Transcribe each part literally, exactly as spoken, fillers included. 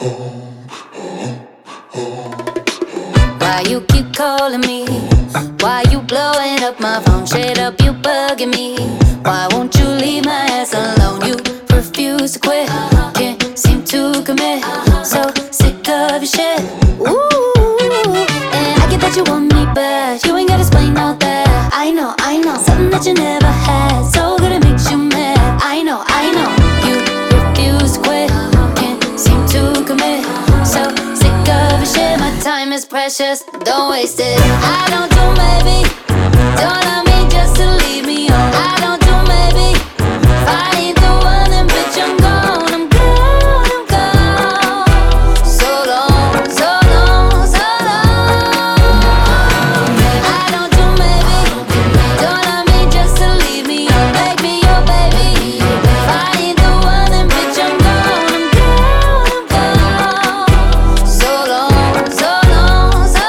Why you keep calling me? Why you blowing up my phone? Straight up, you bugging me. Why won't you leave my ass alone? You refuse to quit, can't seem to commit. So sick of your shit. Ooh, and I get that you want me back. You ain't gotta explain all that. I know, I know, something that you never had. So good it makes you mad. I know, I know, you refuse to quit, can't seem to commit. So sick of your shit. My time is precious, don't waste it. I don't do maybe, don't love me just to leave me on. I don't do maybe, if I ain't the one then bitch I'm gone. I'm gone, I'm gone. So long, so long, so long. I don't do maybe, don't love me just to leave me on. Make me your baby, if I ain't the one then bitch I'm gone. I'm gone, I'm gone. So long, so long, so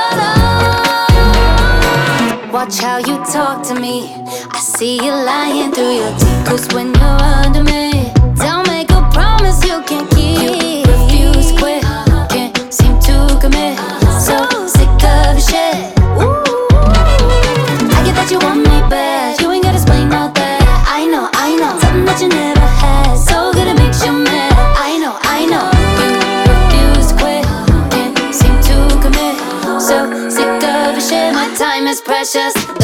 long. Watch how you talk to me, I see you lying through your teeth. Cause when you're under me, don't make a promise you can't keep. You refuse to quit, can't seem to commit. So sick of your shit. Ooh, I get that you want me back. You ain't gotta explain all that. I know, I know, something that you never had. So good it makes you mad. I know, I know, you refuse to quit, can't seem to commit. So sick of your shit. My time is precious.